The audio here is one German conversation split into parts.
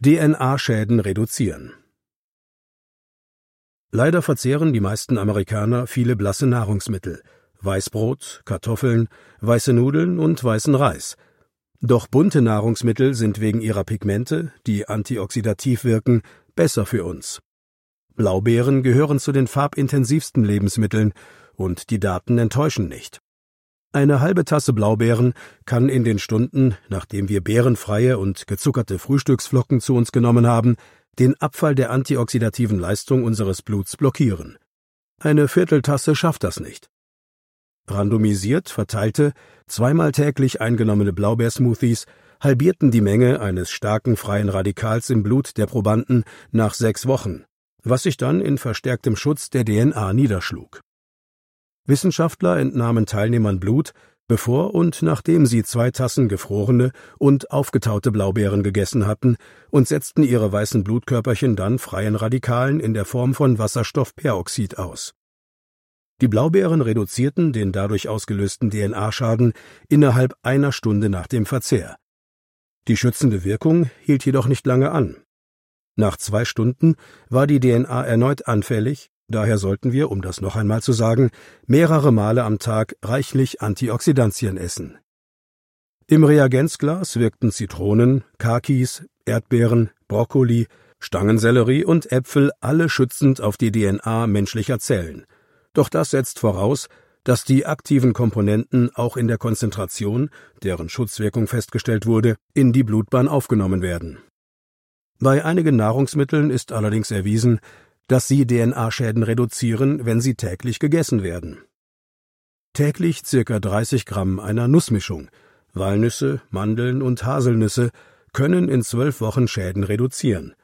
DNA-Schäden reduzieren. Leider verzehren die meisten Amerikaner viele blasse Nahrungsmittel: Weißbrot, Kartoffeln, weiße Nudeln und weißen Reis. Doch bunte Nahrungsmittel sind wegen ihrer Pigmente, die antioxidativ wirken, besser für uns. Blaubeeren gehören zu den farbintensivsten Lebensmitteln, und die Daten enttäuschen nicht. Eine halbe Tasse Blaubeeren kann in den Stunden, nachdem wir beerenfreie und gezuckerte Frühstücksflocken zu uns genommen haben, den Abfall der antioxidativen Leistung unseres Bluts blockieren. Eine Vierteltasse schafft das nicht. Randomisiert verteilte, zweimal täglich eingenommene Blaubeersmoothies halbierten die Menge eines starken freien Radikals im Blut der Probanden nach 6 Wochen, was sich dann in verstärktem Schutz der DNA niederschlug. Wissenschaftler entnahmen Teilnehmern Blut, bevor und nachdem sie 2 Tassen gefrorene und aufgetaute Blaubeeren gegessen hatten, und setzten ihre weißen Blutkörperchen dann freien Radikalen in der Form von Wasserstoffperoxid aus. Die Blaubeeren reduzierten den dadurch ausgelösten DNA-Schaden innerhalb einer Stunde nach dem Verzehr. Die schützende Wirkung hielt jedoch nicht lange an. Nach 2 Stunden war die DNA erneut anfällig, daher sollten wir, um das noch einmal zu sagen, mehrere Male am Tag reichlich Antioxidantien essen. Im Reagenzglas wirkten Zitronen, Kakis, Erdbeeren, Brokkoli, Stangensellerie und Äpfel alle schützend auf die DNA menschlicher Zellen. Doch das setzt voraus, dass die aktiven Komponenten auch in der Konzentration, deren Schutzwirkung festgestellt wurde, in die Blutbahn aufgenommen werden. Bei einigen Nahrungsmitteln ist allerdings erwiesen, dass sie DNA-Schäden reduzieren, wenn sie täglich gegessen werden. Täglich ca. 30 Gramm einer Nussmischung, Walnüsse, Mandeln und Haselnüsse, können in 12 Wochen Schäden reduzieren.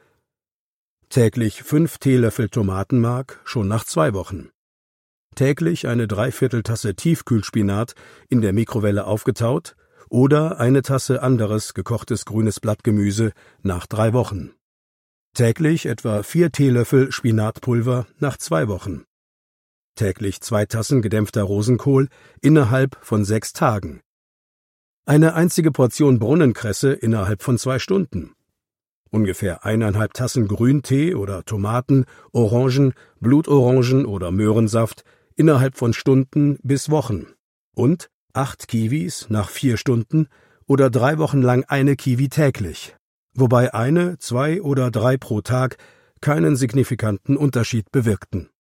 Täglich 5 Teelöffel Tomatenmark schon nach 2 Wochen. Täglich eine 3/4 Tasse Tiefkühlspinat in der Mikrowelle aufgetaut oder eine Tasse anderes gekochtes grünes Blattgemüse nach 3 Wochen. Täglich etwa 4 Teelöffel Spinatpulver nach 2 Wochen. Täglich 2 Tassen gedämpfter Rosenkohl innerhalb von 6 Tagen. Eine einzige Portion Brunnenkresse innerhalb von 2 Stunden. Ungefähr 1,5 Tassen Grüntee oder Tomaten, Orangen, Blutorangen oder Möhrensaft innerhalb von Stunden bis Wochen. Und 8 Kiwis nach 4 Stunden oder 3 Wochen lang eine Kiwi täglich, wobei 1, 2 oder 3 pro Tag keinen signifikanten Unterschied bewirkten.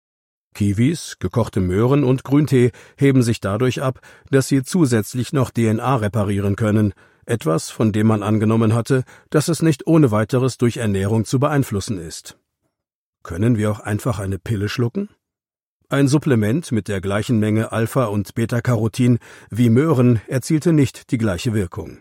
Kiwis, gekochte Möhren und Grüntee heben sich dadurch ab, dass sie zusätzlich noch DNA reparieren können, etwas, von dem man angenommen hatte, dass es nicht ohne weiteres durch Ernährung zu beeinflussen ist. Können wir auch einfach eine Pille schlucken? Ein Supplement mit der gleichen Menge Alpha- und Beta-Carotin wie Möhren erzielte nicht die gleiche Wirkung.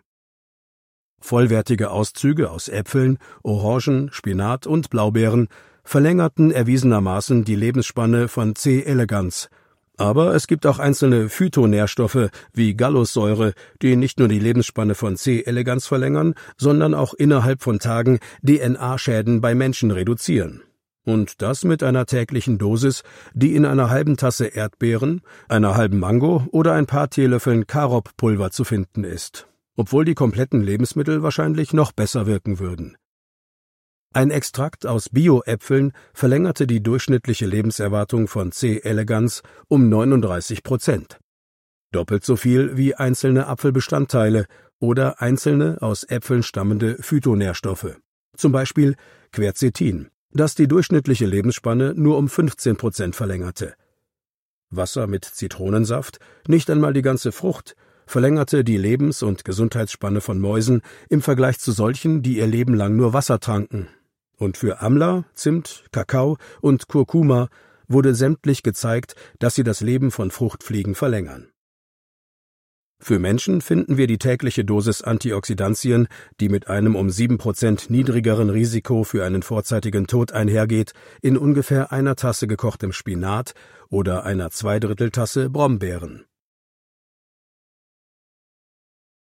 Vollwertige Auszüge aus Äpfeln, Orangen, Spinat und Blaubeeren verlängerten erwiesenermaßen die Lebensspanne von C. elegans. Aber es gibt auch einzelne Phytonährstoffe wie Gallussäure, die nicht nur die Lebensspanne von C. elegans verlängern, sondern auch innerhalb von Tagen DNA-Schäden bei Menschen reduzieren. Und das mit einer täglichen Dosis, die in einer halben Tasse Erdbeeren, einer halben Mango oder ein paar Teelöffeln Karob-Pulver zu finden ist, obwohl die kompletten Lebensmittel wahrscheinlich noch besser wirken würden. Ein Extrakt aus Bio-Äpfeln verlängerte die durchschnittliche Lebenserwartung von C. elegans um 39%. Doppelt so viel wie einzelne Apfelbestandteile oder einzelne aus Äpfeln stammende Phytonährstoffe, zum Beispiel Quercetin, das die durchschnittliche Lebensspanne nur um 15% verlängerte. Wasser mit Zitronensaft, nicht einmal die ganze Frucht, verlängerte die Lebens- und Gesundheitsspanne von Mäusen im Vergleich zu solchen, die ihr Leben lang nur Wasser tranken. Und für Amla, Zimt, Kakao und Kurkuma wurde sämtlich gezeigt, dass sie das Leben von Fruchtfliegen verlängern. Für Menschen finden wir die tägliche Dosis Antioxidantien, die mit einem um 7% niedrigeren Risiko für einen vorzeitigen Tod einhergeht, in ungefähr einer Tasse gekochtem Spinat oder einer 2/3 Tasse Brombeeren.